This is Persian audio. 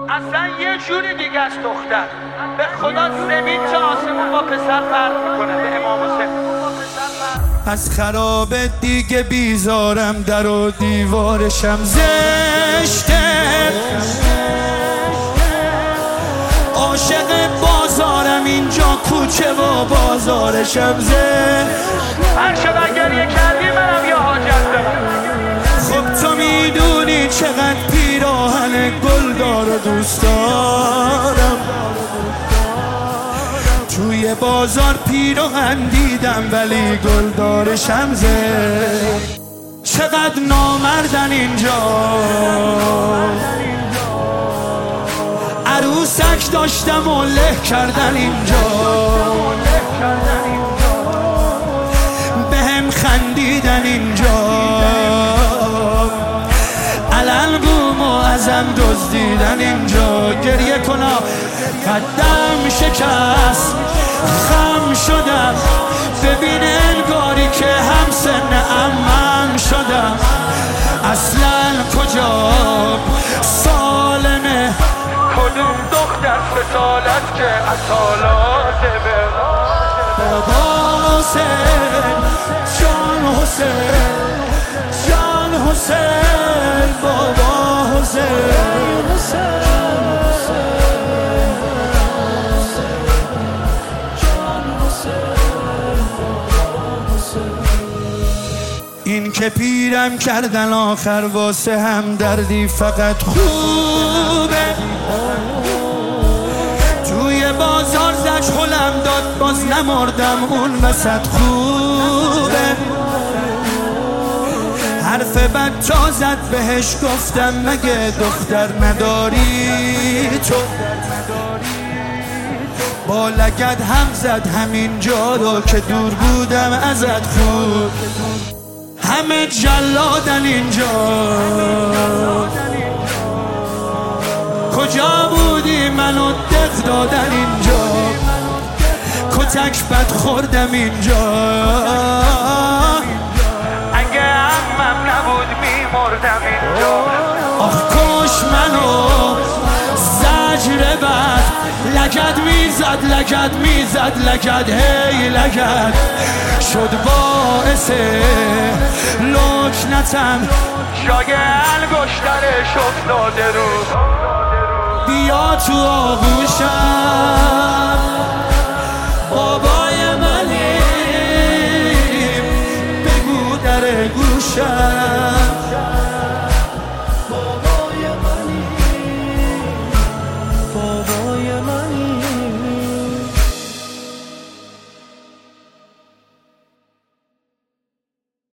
اصلا یه جوری دیگه است دختر. به خدا زمین تا آسمون با پسر فرق میکنه. به امام حسین از خراب دیگه بیزارم، در و دیوارشم زشته، عاشق بازارم اینجا کوچه و بازارشم زشت. هر شب گریه کردی منم یا حاجت دارم. خب تو میدونی چقدر پیراهن گلدار و دوست دارم، توی بازار پیراهن دیدم ولی گلدارشم زشت. چقدر نامردن اینجا، عروسک داشتم و له کردن اینجا، بهم خندیدن اینجا، علن بوم و ازم دزدیدن اینجا. گریه کنا قدم شکست، خم شدم، ببین انگاری که هم سن عمم شدم. اصلا کجا سالمه، کدوم دختر سالت که اصالات به بابا حسین، جان حسین، جان حسین، بابا حسین. این که پیرم کردن آخر واسه هم دردی فقط خوبه، توی بازار زج خلم داد باز نمردم اون وسط خوبه. حرف بد تا زد بهش گفتم مگه دختر نداری تو، با لگد هم زد همین جا رو که دور بودم ازت. خوب همه جلادن اینجا، کجا بودی منو دق دادن اینجا، کتک بد خوردم اینجا. اگه عمم نبود میمردم اینجا. آخ کش منو زجر بد، لگد میزد لگد میزد لگد، هی لگد شد باعث لکنتم، جای انگشترش افتاده رو. بیا تو آغوشم بابای منی، بگو در گوشم بابای منی، بابا